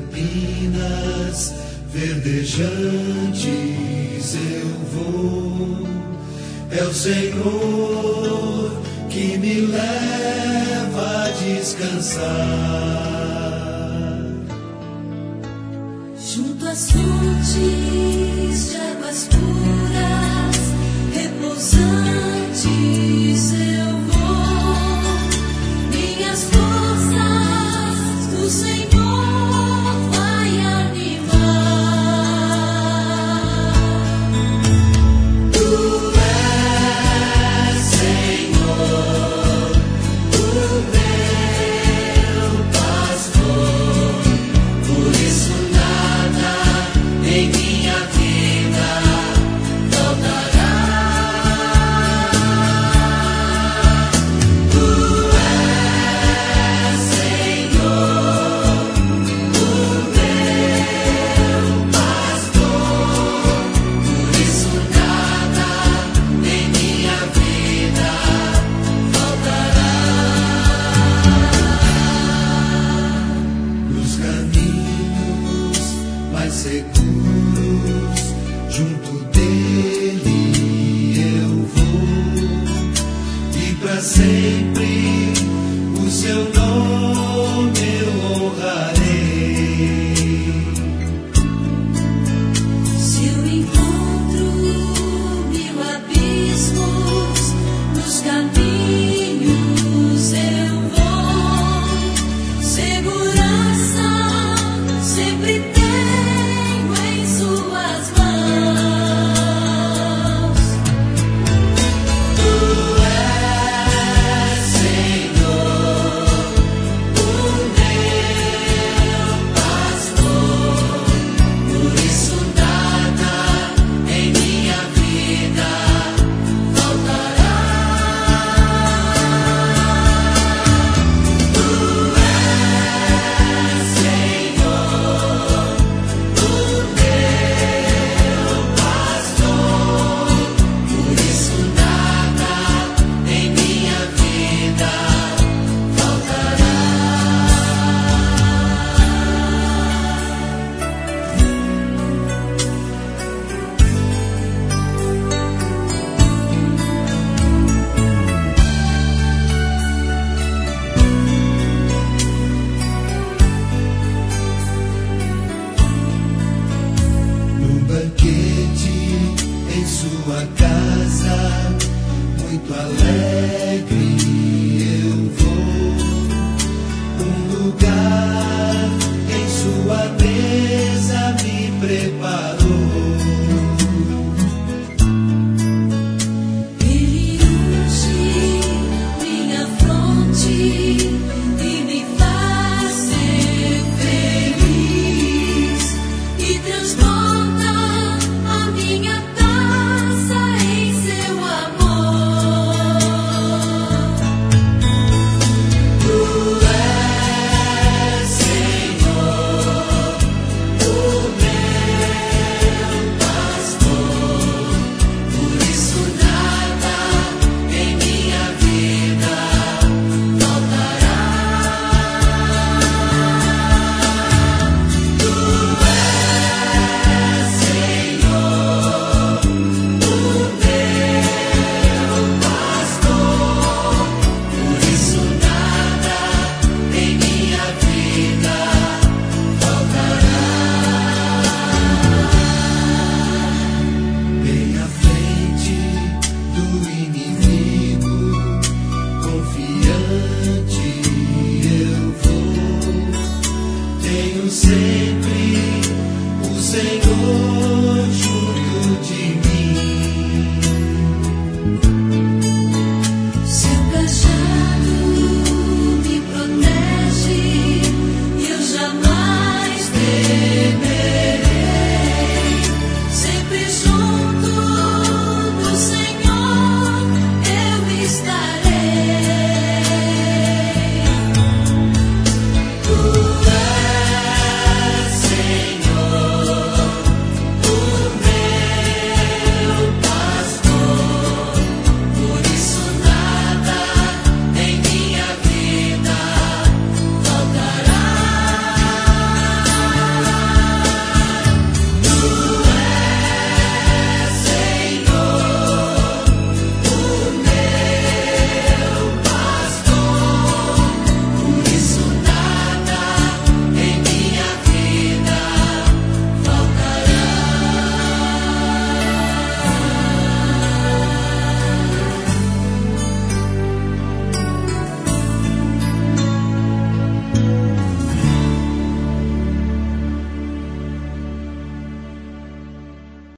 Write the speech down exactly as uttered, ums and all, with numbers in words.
campinas verdejantes eu vou. É o Senhor que me leva a descansar. Junto às fontes de águas puras, repousantes eu vou. Minhas forças do Senhor vai animar. Tu és, Senhor, o meu pastor, por isso nada em minha vida faltará. Tu és, Senhor, o meu pastor, por isso nada em minha vida faltará. Nos caminhos mais seguros, junto dele eu vou, e para sempre o seu nome eu honrarei. Se eu encontro mil abismos, nos caminhos eu vou. Segurança sempre tenho em suas mãos. Tu és, Senhor, o meu pastor, por isso nada em minha vida faltará. Tu és, Senhor, o meu pastor, por isso nada em minha vida faltará. Num banquete em sua casa, muito alegre eu vou. Um lugar em sua mesa me preparou. Ele unge minha fronte e me faz ser feliz, e transborda a minha taça em seu amor. Tu és, Senhor, o meu pastor, por isso nada em minha vida faltará. Tu és, Senhor, o meu pastor, por isso nada em minha vida faltará. Bem à frente do inimigo, confiante eu vou. Tenho sempre